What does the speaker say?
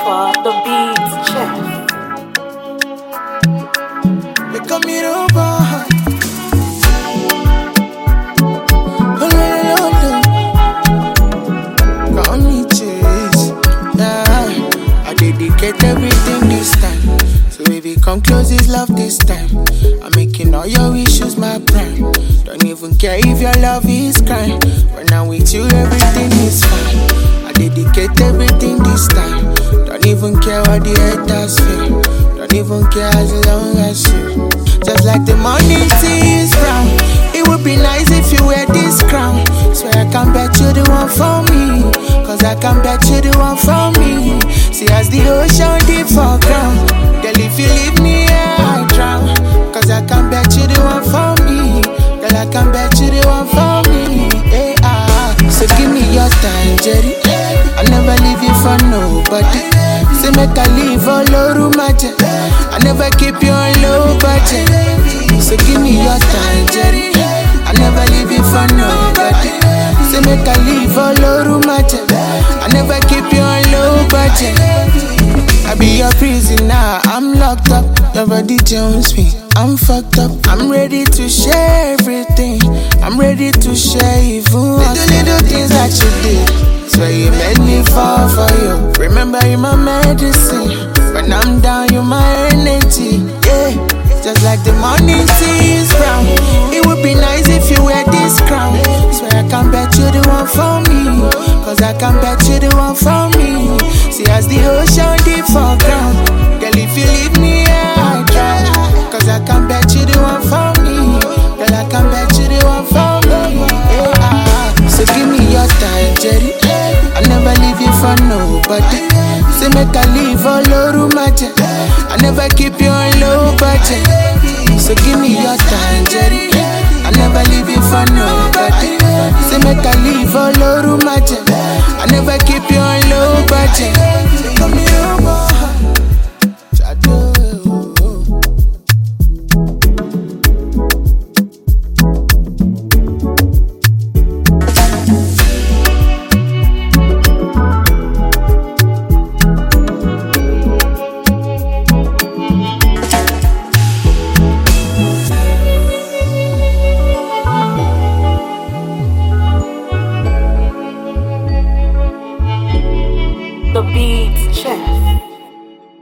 Alpha, the beats, chef. Me come here over. Call me Chase. Yeah, I dedicate everything this time. So baby, come close, this love this time. I'm making all your issues my prime. Don't even care if your love is crime. When I'm with you, everything is fine. I dedicate everything this time. Don't even care what the haters feel. Don't even care as long as you. Just like the morning tea is brown. It would be nice if you wear this crown. Swear I can bet you the one for me. Cause I can bet you the one for me. See as the ocean deep for ground. Girl, if you leave me here, I drown. Cause I can bet you the one for me. Girl, I can bet you the one for me. Hey, so give me your time, Jerry. I never leave you for nobody. Say make I leave all over my jet. I never keep you on low budget. So give me your time, Jerry. I never leave you for nobody. Say make I leave all over my jet. I never keep you on low budget. I be your prisoner, I'm locked up. Your body jones me, I'm fucked up. I'm ready to share everything. I'm ready to share even the little things that you did. Swear you made me fall for you. Remember you my medicine. When I'm down, you my energy. Yeah, just like the morning tea is brown. It would be nice if you wear this crown. Swear I can bet you the one for me. Cause I can bet you the one for me. See as the ocean deep for ground. Girl, if you leave me here, I drown. Cause I can bet you the one for me. Girl, I can bet you the one for me. Yeah, so give me your time, Jerry. I never leave you for nobody. Say make I leave all over my jet. I never keep you on low budget. So give me your time, Jerry. I never leave you for nobody. Say make I leave all over my jet. I never keep you on low budget.